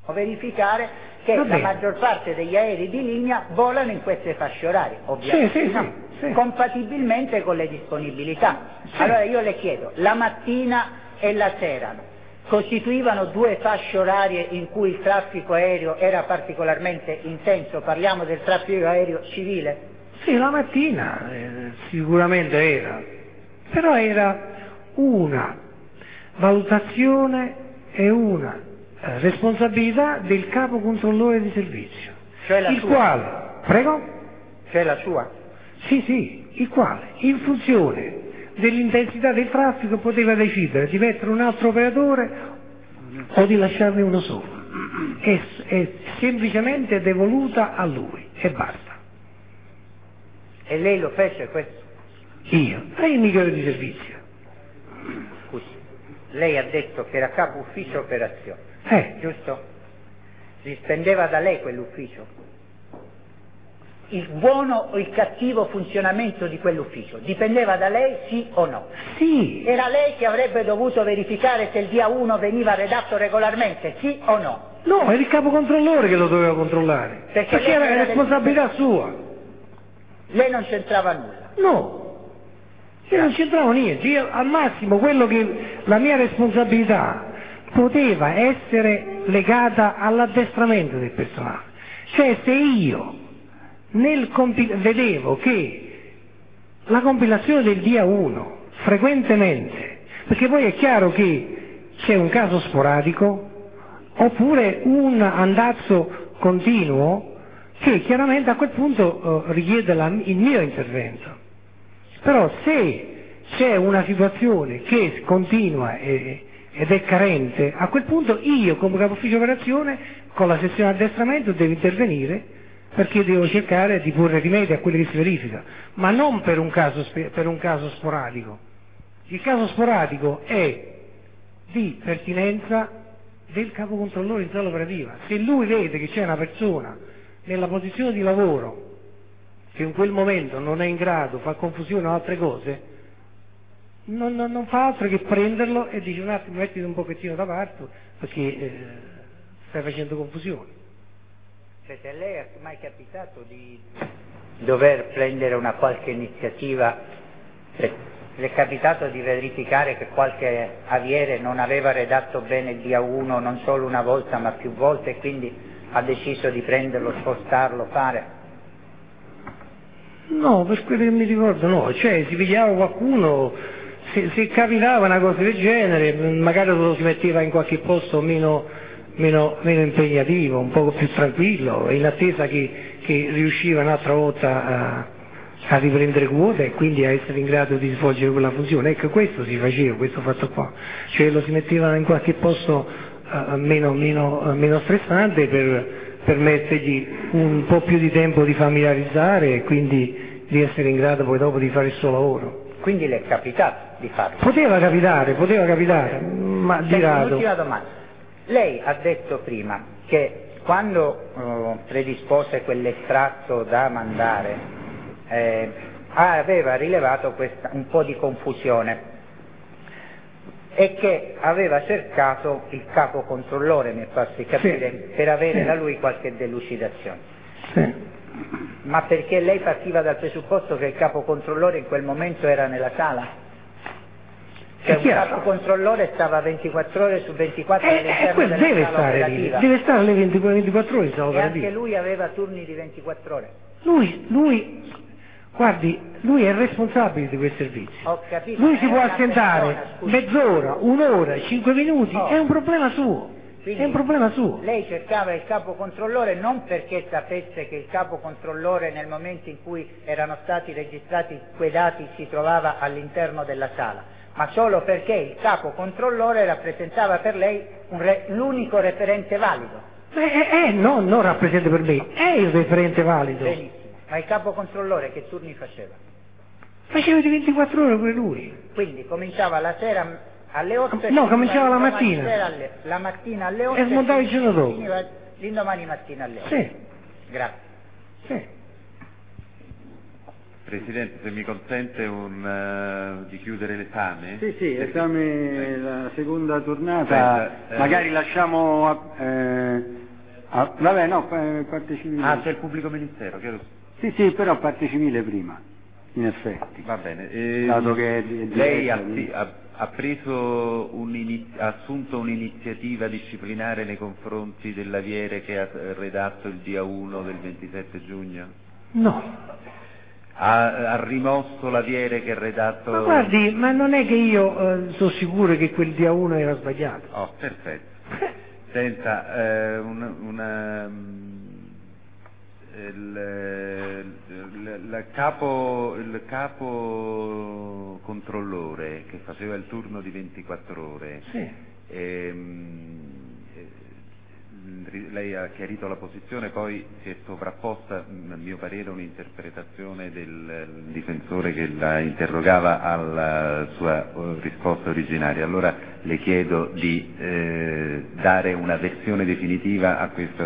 verificare che la maggior parte degli aerei di linea volano in queste fasce orarie, ovviamente compatibilmente con le disponibilità. Allora io le chiedo, la mattina e la sera costituivano due fasce orarie in cui il traffico aereo era particolarmente intenso? Parliamo del traffico aereo civile? Sì, la mattina sicuramente era, però era una valutazione e una responsabilità del capo controllore di servizio, cioè la il sua. quale, prego? Cioè la sua? Sì, il quale, in funzione dell'intensità del traffico, poteva decidere di mettere un altro operatore o di lasciarne uno solo. È semplicemente devoluta a lui e basta. E lei lo fece questo? Io? Lei è il migliore di servizio. Scusi, lei ha detto che era capo ufficio operazione, giusto? Dipendeva da lei quell'ufficio? Il buono o il cattivo funzionamento di quell'ufficio dipendeva da lei, sì o no? Sì. Era lei che avrebbe dovuto verificare se il via 1 veniva redatto regolarmente, sì o no? No, era il capo controllore che lo doveva controllare, perché era responsabilità sua. Lei non c'entrava nulla? No, io non c'entravo niente. Io al massimo quello che la mia responsabilità poteva essere legata all'addestramento del personale. Cioè se io vedevo che la compilazione del dia 1 frequentemente, perché poi è chiaro che c'è un caso sporadico oppure un andazzo continuo che chiaramente a quel punto richiede il mio intervento. Però se c'è una situazione che continua ed è carente, a quel punto io come capo ufficio operazione con la sezione addestramento devo intervenire perché devo cercare di porre rimedio a quello che si verifica, ma non per un caso sporadico. Il caso sporadico è di pertinenza del capo controllore in sala operativa. Se lui vede che c'è una persona nella posizione di lavoro che in quel momento non è in grado, fa confusione o altre cose, non fa altro che prenderlo e dice un attimo mettiti un pochettino da parte perché stai facendo confusione. Se lei è mai capitato di dover prendere una qualche iniziativa, le è capitato di verificare che qualche aviere non aveva redatto bene il via 1 non solo una volta ma più volte e quindi ha deciso di prenderlo, spostarlo, fare? No, per quello che mi ricordo no, cioè si pigliava qualcuno, se capitava una cosa del genere, magari lo si metteva in qualche posto meno impegnativo, un poco più tranquillo, in attesa che riusciva un'altra volta a riprendere quota e quindi a essere in grado di svolgere quella funzione. Ecco, questo si faceva, questo fatto qua, cioè lo si metteva in qualche posto meno stressante per permettergli un po' più di tempo di familiarizzare e quindi di essere in grado poi dopo di fare il suo lavoro. Quindi le è capitato di farlo? Poteva capitare, ma di rado. Un'ultima domanda. Lei ha detto prima che quando predispose quell'estratto da mandare aveva rilevato un po' di confusione e che aveva cercato il capo controllore, mi è fatto capire, per avere da lui qualche delucidazione. Sì. Ma perché lei partiva dal presupposto che il capo controllore in quel momento era nella sala? Cioè un capo controllore stava 24 ore su 24 all'interno della sala operativa. Deve stare alle 24 ore in sala operativa. E anche lui aveva turni di 24 ore. Guardi, lui è responsabile di quel servizio. Ho capito. Lui si può assentare mezz'ora, un'ora, 5 minuti, è un problema suo. Quindi è un problema suo. Lei cercava il capo controllore non perché sapesse che il capo controllore nel momento in cui erano stati registrati quei dati si trovava all'interno della sala, ma solo perché il capo controllore rappresentava per lei l'unico referente valido. No, non rappresenta per me, è il referente valido. Benissimo, ma il capo controllore che turni faceva? Faceva di 24 ore pure lui. Quindi cominciava la sera alle 8 no, cominciava la mattina. La mattina alle 8 e smontava il giorno dopo. Finiva l'indomani mattina alle 8. Sì. Grazie. Sì. Presidente, se mi consente di chiudere l'esame. Sì, esame la seconda tornata. Magari lasciamo Ah, vabbè, no, parte civile. Ah, c'è il pubblico ministero, chiedo. Sì, però parte civile prima, in effetti. Va bene. Dato che lei ha assunto un'iniziativa disciplinare nei confronti dell'aviere che ha redatto il dia 1 del 27 giugno? No. Ha rimosso l'aviere che ha redatto... Ma guardi, ma non è che io sono sicuro che quel dia 1 era sbagliato. Oh, perfetto. Senta, il capo controllore che faceva il turno di 24 ore, sì. Lei ha chiarito la posizione, poi si è sovrapposta, a mio parere, un'interpretazione del difensore che la interrogava alla sua risposta originaria. Allora le chiedo di dare una versione definitiva a questa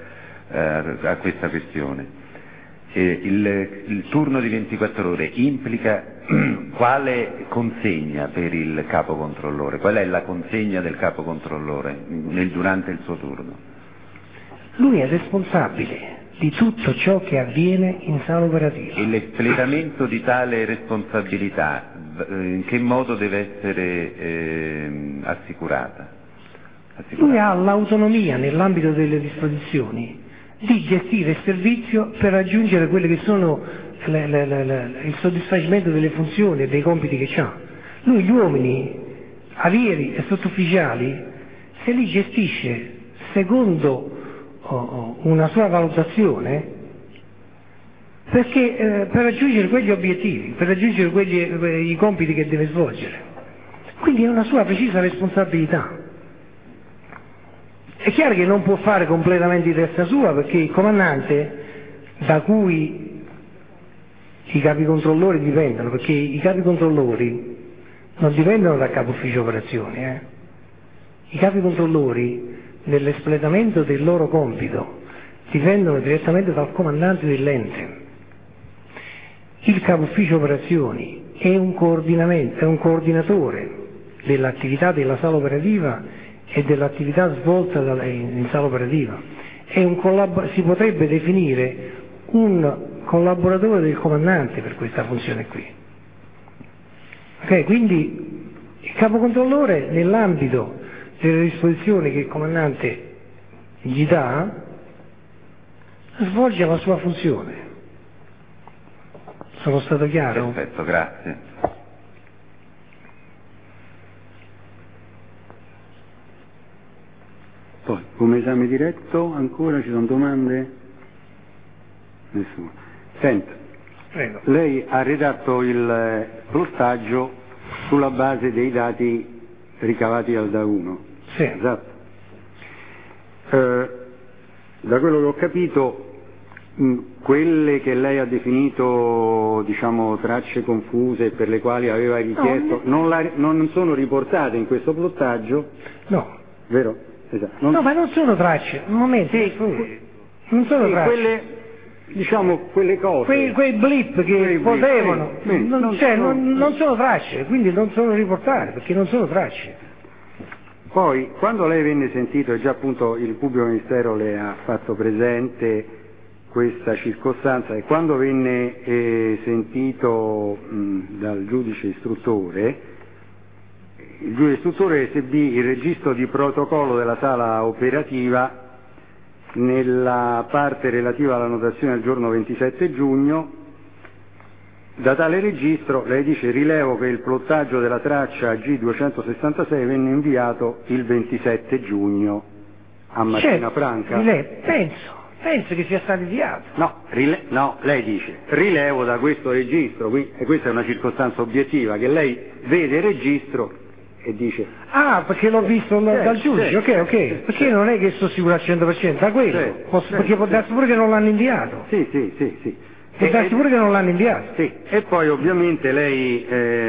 questione. Il turno di 24 ore implica quale consegna per il capo controllore? Qual è la consegna del capo controllore durante il suo turno? Lui è responsabile di tutto ciò che avviene in sala operativa. E l'espletamento di tale responsabilità in che modo deve essere assicurata? Lui ha l'autonomia nell'ambito delle disposizioni di gestire il servizio per raggiungere quelle che sono il soddisfacimento delle funzioni e dei compiti che ha. Lui gli uomini, avieri e sottufficiali se li gestisce secondo una sua valutazione perché per raggiungere quegli obiettivi, per raggiungere i compiti che deve svolgere. Quindi è una sua precisa responsabilità. È chiaro che non può fare completamente di testa sua perché il comandante da cui i capi controllori dipendono, perché i capi controllori non dipendono dal capo ufficio operazioni, I capi controllori nell'espletamento del loro compito dipendono direttamente dal comandante dell'ente. Il capo ufficio operazioni è un coordinatore dell'attività della sala operativa e dell'attività svolta in sala operativa. Si potrebbe definire un collaboratore del comandante per questa funzione qui. Okay, quindi il capo controllore nell'ambito delle disposizioni che il comandante gli dà svolge la sua funzione. Sono stato chiaro? Perfetto, grazie. Poi, come esame diretto, ancora ci sono domande? Nessuno. Senta, Prego. lei ha redatto il plottaggio sulla base dei dati ricavati dal DA 1. Sì. Esatto. Da quello che ho capito, quelle che lei ha definito, diciamo, tracce confuse per le quali aveva richiesto, non sono riportate in questo plottaggio? No. Vero? Esatto. No, ma non sono tracce, un momento, non sono tracce. Quelle, diciamo, quelle cose. Quei blip che potevano, non sono tracce, quindi non sono riportate, perché non sono tracce. Poi, quando lei venne sentito, e già appunto il pubblico ministero le ha fatto presente questa circostanza, e quando venne sentito dal giudice istruttore, il giudice istruttore esibì il registro di protocollo della sala operativa nella parte relativa alla notazione del giorno 27 giugno. Da tale registro, lei dice, rilevo che il plottaggio della traccia G266 venne inviato il 27 giugno a Martina Franca. Penso che sia stato inviato. No, lei dice, rilevo da questo registro, e questa è una circostanza obiettiva, che lei vede il registro e dice... Ah, perché l'ho visto dal giudice, ok, perché non è che sto sicuro al 100% da quello, perché può darsi pure che non l'hanno inviato. Sì. Può darsi pure che non l'hanno inviato. Sì, e poi ovviamente lei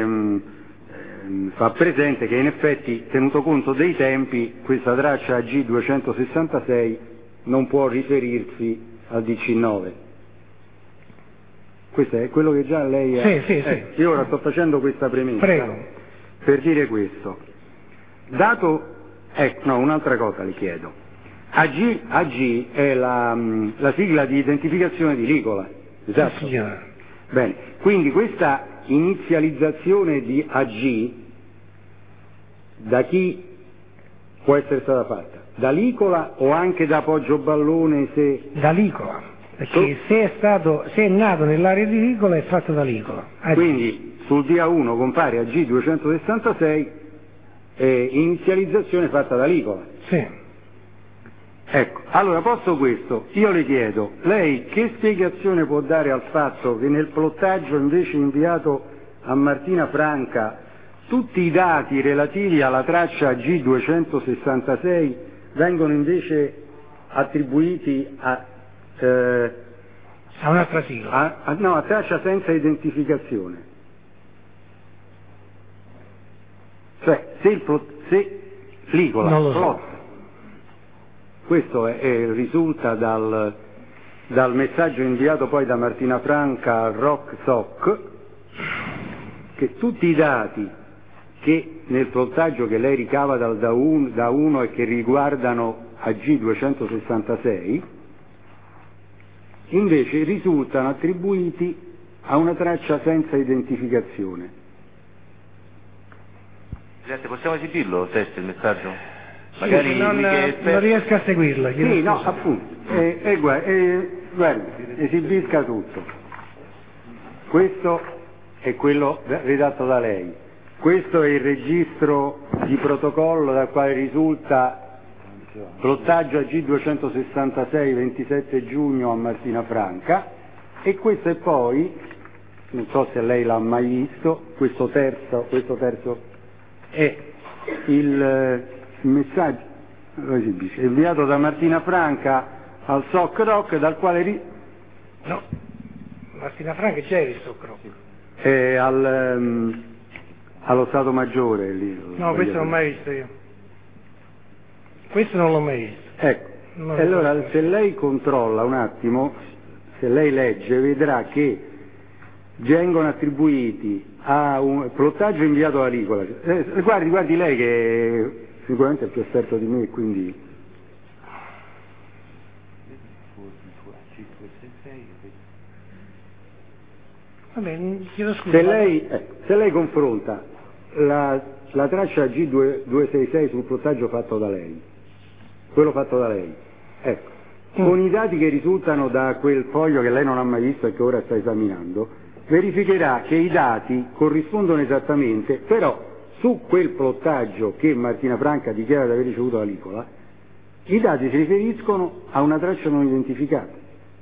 fa presente che in effetti, tenuto conto dei tempi, questa traccia G266 non può riferirsi al DC9. Questo è quello che già lei ha... Sì. Io ora sto facendo questa premessa. Prego. Per dire questo. Un'altra cosa le chiedo. AG è la sigla di identificazione di Licola, esatto? Sì, bene, quindi questa inizializzazione di AG da chi può essere stata fatta? Da Licola o anche da Poggio Ballone? Da Licola, perché se è nato nell'area di Licola è fatto da Licola. Quindi sul dia 1 compare AG 266, inizializzazione fatta da Licola. Sì. Ecco, allora posto questo, io le chiedo, lei che spiegazione può dare al fatto che nel plottaggio invece inviato a Martina Franca tutti i dati relativi alla traccia G266 vengono invece attribuiti a un'altra sigla? No, a traccia senza identificazione. Cioè, se Licola plotta, questo risulta dal messaggio inviato poi da Martina Franca al ROC-SOC, che tutti i dati che nel plottaggio che lei ricava da 1 e che riguardano AG 266 invece risultano attribuiti a una traccia senza identificazione. Presidente, possiamo esibirlo il messaggio? Magari non riesco a seguirla. Sì, no, appunto. Guardi, esibisca tutto. Questo è quello redatto da lei. Questo è il registro di protocollo dal quale risulta plottaggio AG 266 27 giugno a Martina Franca, e questo è poi, non so se lei l'ha mai visto, questo terzo è il messaggio inviato da Martina Franca al SOC ROC, dal quale No, Martina Franca c'è il SOC ROC. Allo Stato Maggiore lì. No, questo non l'ho mai visto io. Questo non l'ho mai visto. Ecco, e allora se lei controlla un attimo, se lei legge, vedrà che vengono attribuiti a un plottaggio inviato da Licola. Guardi lei che sicuramente è più esperto di me, quindi vabbè, chiedo scusa. Se lei confronta la traccia G266 sul plottaggio fatto da lei, quello fatto da lei, ecco, con i dati che risultano da quel foglio che lei non ha mai visto e che ora sta esaminando, verificherà che i dati corrispondono esattamente, però su quel plottaggio che Martina Franca dichiara di aver ricevuto da Licola, i dati si riferiscono a una traccia non identificata.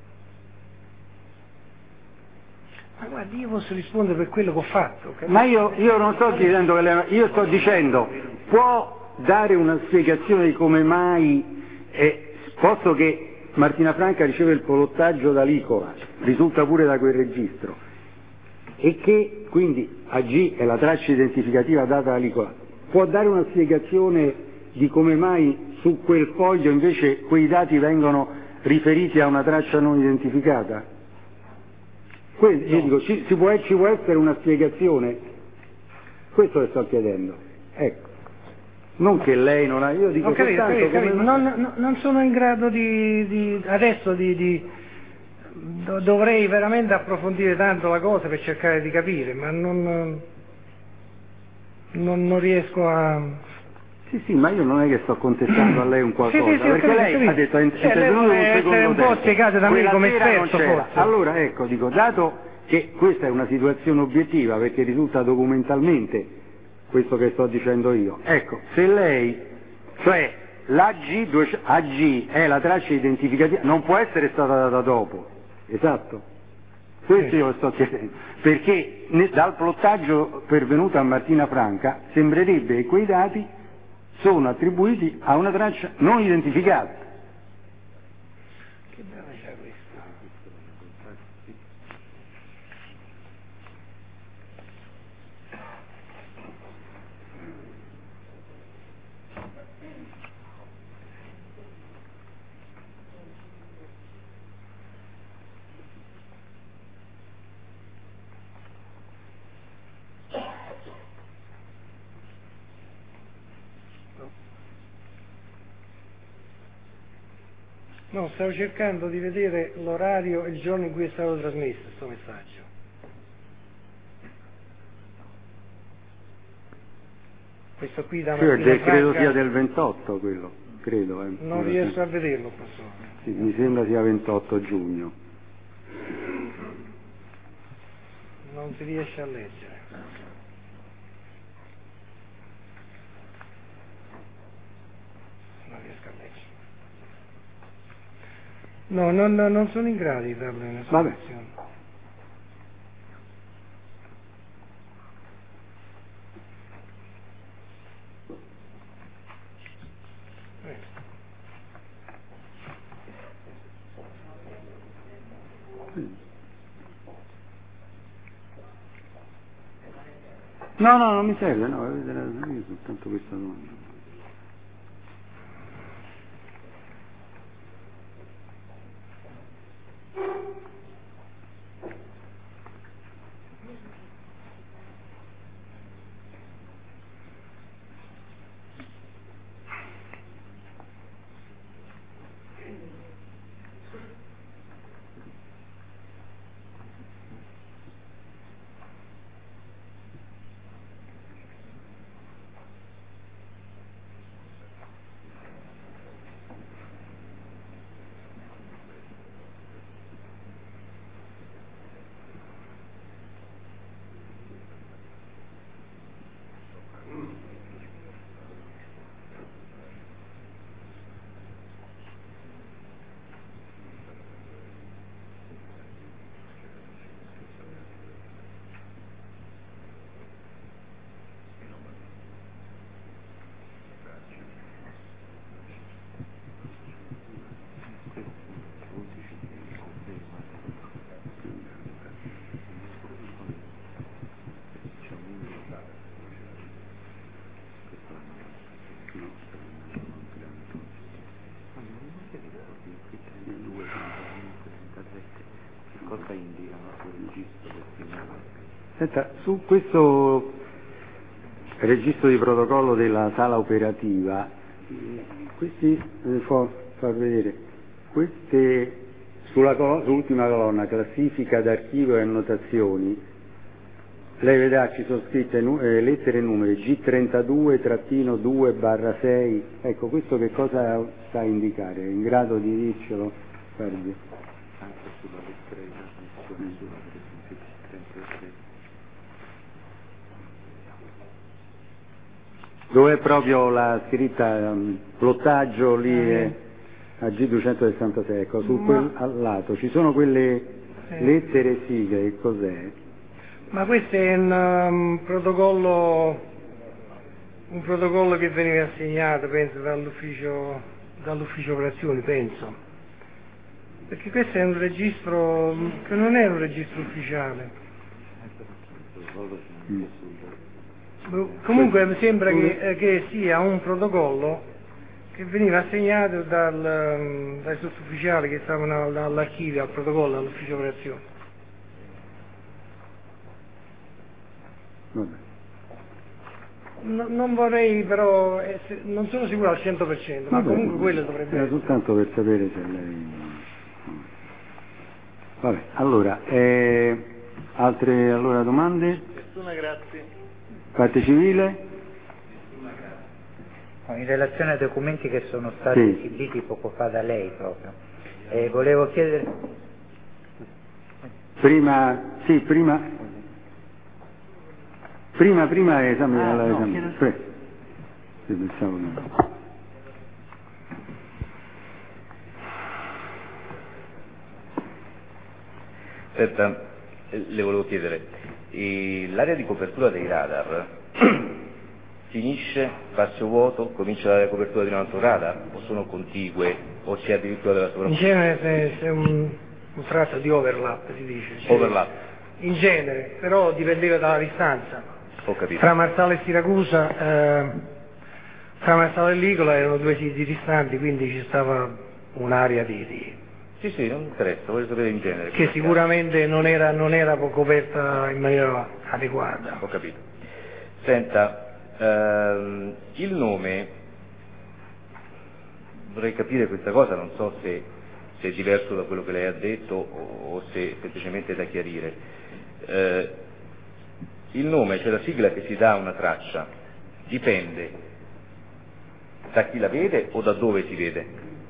Ma guardi, io posso rispondere per quello che ho fatto. Ma io non sto chiedendo che lei, io sto dicendo, può dare una spiegazione di come mai, posto che Martina Franca riceve il plottaggio da Licola, risulta pure da quel registro, e che quindi AG è la traccia identificativa data da Licola, può dare una spiegazione di come mai su quel foglio invece quei dati vengono riferiti a una traccia non identificata? Io dico, ci può essere una spiegazione? Questo le sto chiedendo. Ecco. Non che lei non ha... Io dico soltanto come... Non sono in grado adesso dovrei veramente approfondire tanto la cosa per cercare di capire, ma non riesco a... Sì, ma io non è che sto contestando a lei un qualcosa, perché lei ha detto un secondo un po' spiegato da me come esperto, forse. Allora, ecco, dico, dato che questa è una situazione obiettiva, perché risulta documentalmente questo che sto dicendo io, ecco, se lei, cioè l'AG è la traccia identificativa, non può essere stata data dopo, esatto? Questo io lo sto chiedendo, perché dal plottaggio pervenuto a Martina Franca sembrerebbe che quei dati sono attribuiti a una traccia non identificata. Che dove c'è questo? No, stavo cercando di vedere l'orario e il giorno in cui è stato trasmesso questo messaggio. Questo qui da Martina credo sia del 28 quello, credo. Non riesco a vederlo qua sopra. Sì, mi sembra sia 28 giugno. Non si riesce a leggere. Non riesco a leggere. No, non sono in grado di darle una soluzione. No, non mi serve, no, io soltanto questa domanda. Cosa indicano sul registro destinale? Senta, su questo registro di protocollo della sala operativa, questi far vedere, queste sull'ultima colonna, classifica d'archivio e annotazioni, lei vedrà ci sono scritte lettere e numeri G32-2/6, ecco, questo che cosa sta a indicare? È in grado di dircelo? Guardi. Anche sulla lettera di trasmissione sulla G33. Dove è proprio la scritta plottaggio lì a G266, ecco, su quel al lato ci sono quelle lettere e sigle, che cos'è? Ma questo è un protocollo che veniva assegnato, penso, dall'ufficio operazioni, penso. Perché questo è un registro che non è un registro ufficiale. Comunque mi sembra che sia un protocollo che veniva assegnato dai sottufficiali che stavano all'archivio, al protocollo, all'ufficio operazioni. Non vorrei però, non sono sicuro al 100%, ma comunque quello dovrebbe essere. Soltanto per sapere se lei... Vabbè, allora, altre domande? Nessuna, grazie. Parte civile? In relazione ai documenti che sono stati esibiti poco fa da lei proprio, volevo chiedere... Prima esame. Sì, pensavo che... Senta, le volevo chiedere, l'area di copertura dei radar finisce, spazio vuoto, comincia l'area di copertura di un altro radar, o sono contigue, o c'è addirittura della sovrapposizione? In genere c'è un tratto di overlap, si dice. Overlap? In genere, però dipendeva dalla distanza. Ho capito. Tra Marsala e Siracusa, tra Marsala e Licola erano due siti distanti, quindi ci stava un'area di... Sì, non mi interessa, voglio sapere in genere. Che sicuramente non era coperta in maniera adeguata. Ho capito. Senta, il nome, vorrei capire questa cosa, non so se se è diverso da quello che lei ha detto o se semplicemente è da chiarire. Il nome, cioè la sigla che si dà a una traccia, dipende da chi la vede o da dove si vede?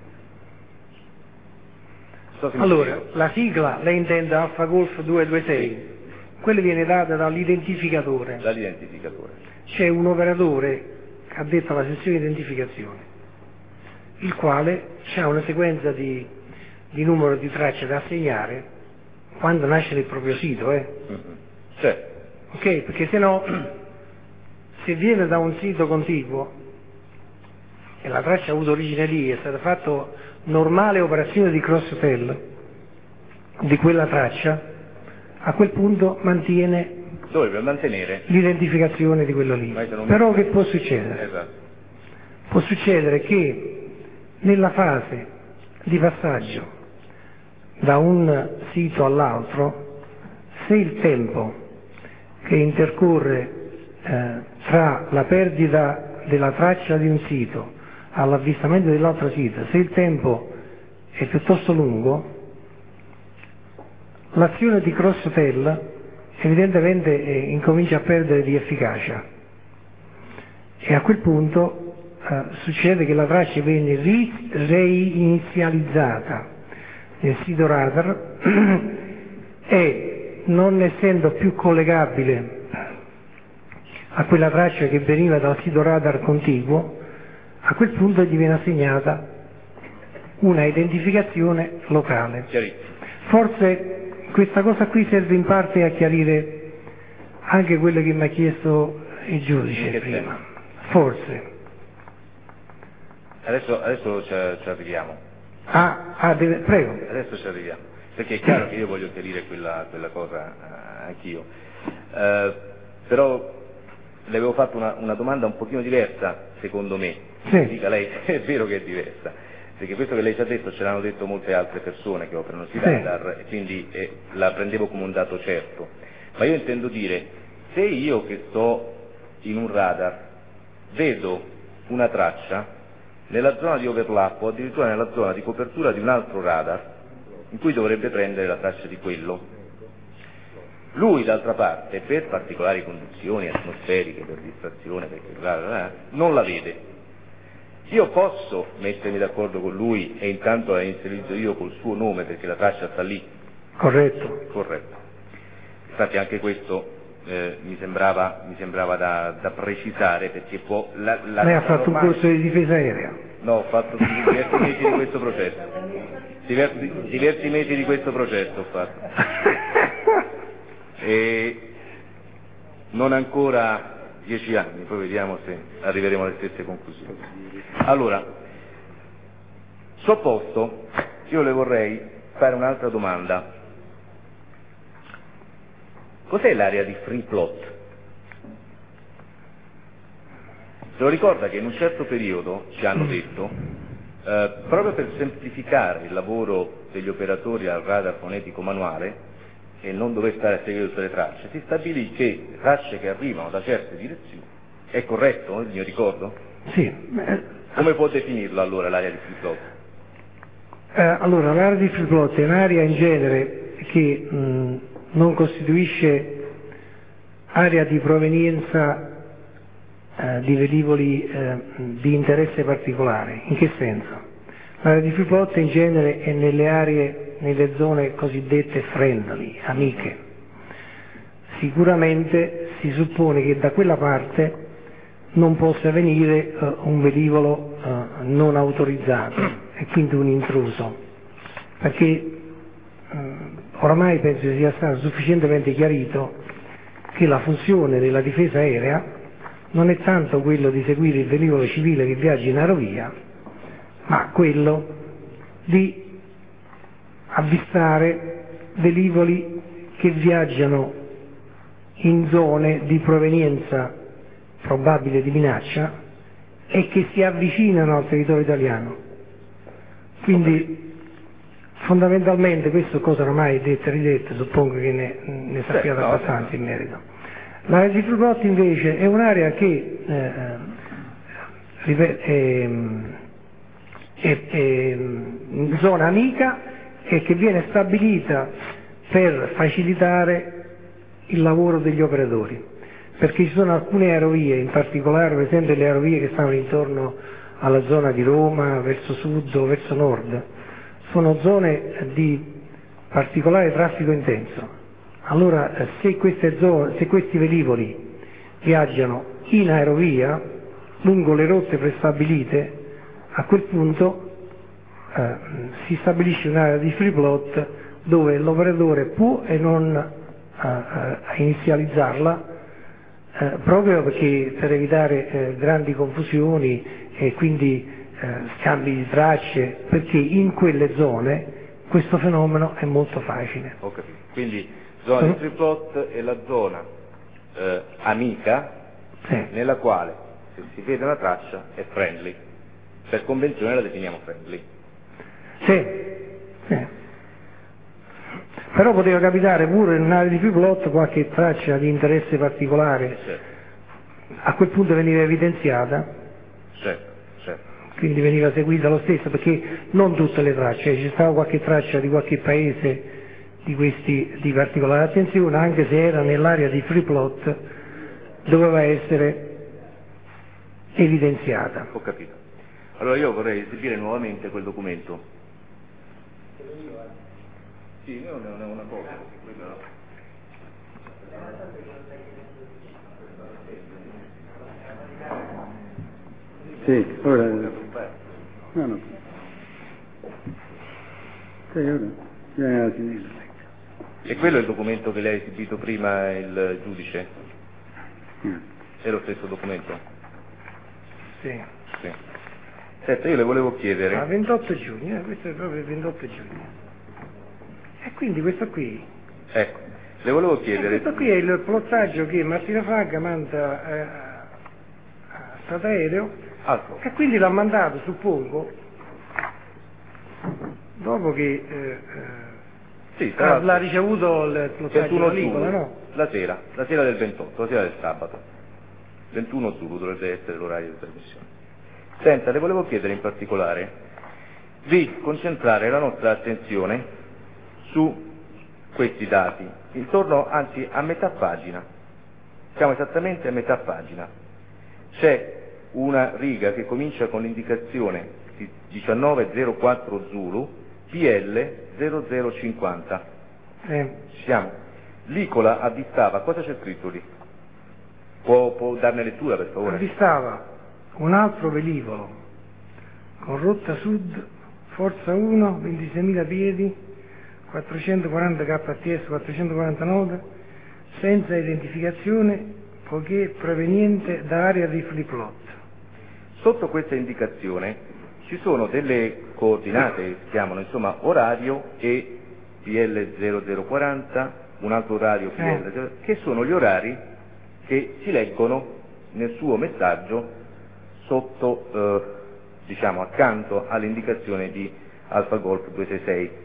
Allora, la sigla, lei intende Alfa Golf 226, sì. Quella viene data dall'identificatore. Dall'identificatore. C'è un operatore che ha detto alla sezione di identificazione, il quale ha una sequenza di numero di tracce da assegnare quando nasce nel proprio sito. Certo. Ok? Perché se no, se viene da un sito contiguo e la traccia ha avuto origine lì, è stata fatta normale operazione di cross-hotel di quella traccia, a quel punto mantiene dovrebbe mantenere l'identificazione di quello lì. Però che può succedere? Esatto. Può succedere che nella fase di passaggio da un sito all'altro, se il tempo che intercorre tra la perdita della traccia di un sito all'avvistamento dell'altro sito, se il tempo è piuttosto lungo, l'azione di cross-hotel evidentemente incomincia a perdere di efficacia e a quel punto succede che la traccia viene reinizializzata nel sito radar e non essendo più collegabile a quella traccia che veniva dal sito radar contiguo, a quel punto gli viene assegnata una identificazione locale. Forse questa cosa qui serve in parte a chiarire anche quello che mi ha chiesto il giudice prima. Forse. Adesso ci arriviamo. Prego. Adesso ci arriviamo, perché è chiaro che io voglio chiarire quella cosa anch'io. Però le avevo fatto una domanda un pochino diversa, secondo me. Sì. Dica lei, è vero che è diversa, perché questo che lei ci ha detto ce l'hanno detto molte altre persone che operano sui radar, e quindi la prendevo come un dato certo. Ma io intendo dire, se io che sto in un radar vedo una traccia nella zona di overlap o addirittura nella zona di copertura di un altro radar in cui dovrebbe prendere la traccia di quello, lui d'altra parte per particolari condizioni atmosferiche, per distrazione, perché non la vede. Io posso mettermi d'accordo con lui e intanto la inizializzo io col suo nome perché la traccia sta lì? Corretto. Infatti anche questo mi sembrava da precisare, perché può... Lei ha fatto un corso di difesa aerea? No, ho fatto diversi mesi di questo processo. Diversi mesi di questo processo ho fatto. E non ancora 10 anni, poi vediamo se arriveremo alle stesse conclusioni. Allora, sopposto, io le vorrei fare un'altra domanda. Cos'è l'area di free plot? Se lo ricorda che in un certo periodo ci hanno detto, proprio per semplificare il lavoro degli operatori al radar fonetico manuale e non dover stare a seguire tutte le tracce, si stabilì che le tracce che arrivano da certe direzioni, è corretto il mio ricordo? Sì. Come può definirlo allora l'area di free plot? Allora, l'area di free plot è un'area in genere che non costituisce area di provenienza di velivoli di interesse particolare. In che senso? L'area di free plot in genere è nelle zone cosiddette friendly, amiche. Sicuramente si suppone che da quella parte non possa venire un velivolo non autorizzato e quindi un intruso, perché oramai penso sia stato sufficientemente chiarito che la funzione della difesa aerea non è tanto quello di seguire il velivolo civile che viaggia in aerovia, ma quello di avvistare velivoli che viaggiano in zone di provenienza probabile di minaccia e che si avvicinano al territorio italiano. Quindi fondamentalmente questo cosa ormai dette e ridette, suppongo che ne sappiate abbastanza in merito. L'area di free plot invece è un'area che zona amica e che viene stabilita per facilitare il lavoro degli operatori, perché ci sono alcune aerovie, in particolare per esempio le aerovie che stanno intorno alla zona di Roma, verso sud o verso nord, sono zone di particolare traffico intenso. Allora se questi velivoli viaggiano in aerovia lungo le rotte prestabilite, a quel punto si stabilisce un'area di free plot dove l'operatore può e non inizializzarla, proprio perché per evitare grandi confusioni e quindi scambi di tracce, perché in quelle zone questo fenomeno è molto facile. Ho capito. Quindi zona di free plot è la zona amica, sì, nella quale se si vede una traccia è friendly, per convenzione la definiamo friendly. Sì, sì. Però poteva capitare pure in un'area di free plot qualche traccia di interesse particolare, Certo. A quel punto veniva evidenziata, Certo, certo. quindi veniva seguita lo stesso, perché non tutte le tracce, ci stava qualche traccia di qualche paese di questi di particolare attenzione, anche se era nell'area di free plot, doveva essere evidenziata. Ho capito. Allora io vorrei esibire nuovamente quel documento. Sì, io ne ho una copia, quella... Sì, ora... No. Sì, ora... E quello è il documento che lei ha esibito prima il giudice? È lo stesso documento? Sì. Sì. Senta, io le volevo chiedere... 28 giugno, questo è proprio il 28 giugno. E quindi questo qui... Ecco, le volevo chiedere... Questo qui è il plottaggio che Martina Fragga manda a Stataereo, e quindi l'ha mandato, suppongo, dopo che sì, l'ha ricevuto il plottaggio da Licola, no? La sera del 28, la sera del sabato. 21 Zulu dovrebbe essere l'orario di trasmissione. Senta, le volevo chiedere in particolare di concentrare la nostra attenzione su questi dati, intorno, anzi a metà pagina, siamo esattamente a metà pagina, c'è una riga che comincia con l'indicazione 1904 Zulu PL 0050, siamo, Licola avvistava, cosa c'è scritto lì? Può darne lettura per favore? Avvistava un altro velivolo con rotta sud, forza 1, 26.000 piedi, 440 kts 449, senza identificazione poiché proveniente da area di free plot. Sotto questa indicazione ci sono delle coordinate che si chiamano insomma orario e PL 0040, un altro orario PL 00, che sono gli orari che si leggono nel suo messaggio sotto, diciamo accanto all'indicazione di Alfa Golf 266.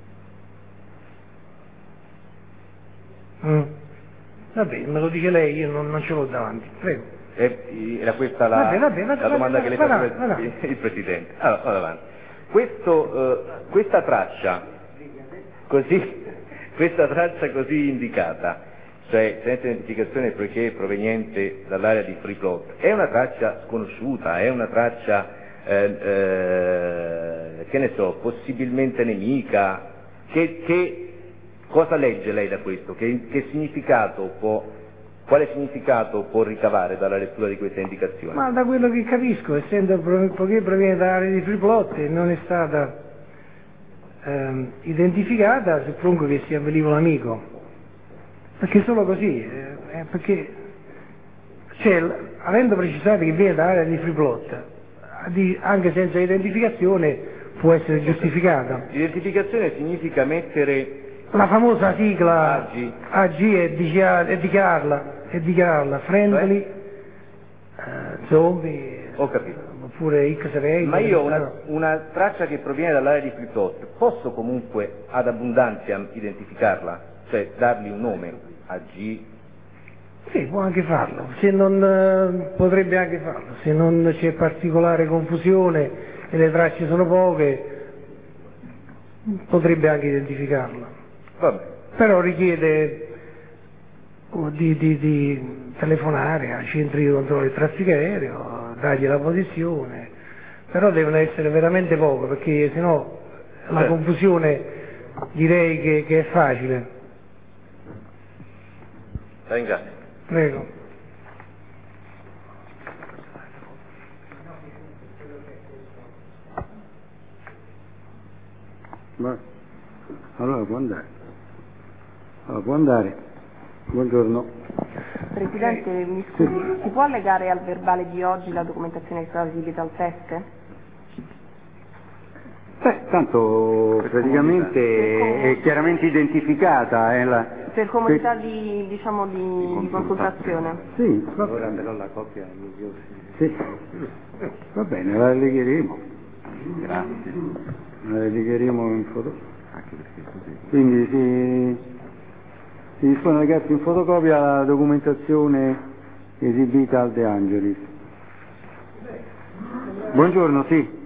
Vabbè, me lo dice lei, io non ce l'ho davanti, prego. Era questa la domanda che le faceva il Presidente. Allora, vado avanti. Questa traccia così indicata, cioè senza identificazione poiché proveniente dall'area di free plot, è una traccia sconosciuta, è una traccia, che ne so, possibilmente nemica, che cosa legge lei da questo? Che significato quale significato può ricavare dalla lettura di questa indicazione? Ma da quello che capisco, essendo poiché proviene dall'area di free plot e non è stata identificata, suppongo che sia un velivolo amico. Perché solo così, perché avendo precisato che viene dall'area di free plot, anche senza identificazione può essere giustificata. Identificazione significa mettere la famosa sigla AG e dichiararla friendly, zombie, ho capito, oppure X-ray. Ma io una traccia che proviene dall'area di free plot posso comunque ad abbondanza identificarla, cioè dargli un nome, AG? Sì, può anche farlo, potrebbe anche farlo, se non c'è particolare confusione e le tracce sono poche, potrebbe anche identificarla. Vabbè. Però richiede di telefonare ai centri di controllo del traffico aereo, dargli la posizione, però devono essere veramente poco, perché sennò la confusione direi che è facile. La ringrazio. Prego. Allora può andare. Buongiorno. Presidente, mi scusi, si può allegare al verbale di oggi la documentazione che è stata esibita al test? Tanto praticamente è chiaramente identificata. Per comodità di consultazione. Sì, ora però la copia è migliore. Sì. Va bene, la allegheremo. Grazie. La allegheremo in foto. Anche perché così. Quindi si dispone a legarsi in fotocopia la documentazione esibita al De Angelis. Buongiorno, sì.